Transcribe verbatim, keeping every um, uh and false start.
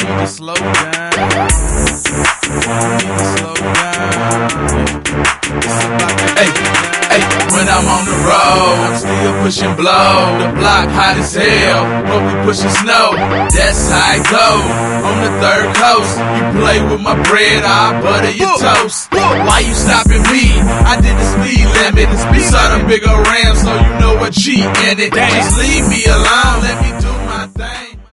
need to slow down. Need to slow down. Hey, hey, when I'm on the road, I'm still pushing blow. The block hot as hell, but we pushing snow. That's how it go. On the third coast, you play with my bread, I butter your toast. Why you stopping me? I did the speed limit. Saw them big old Rams, so you know what G in it. Just leave me alone, let me do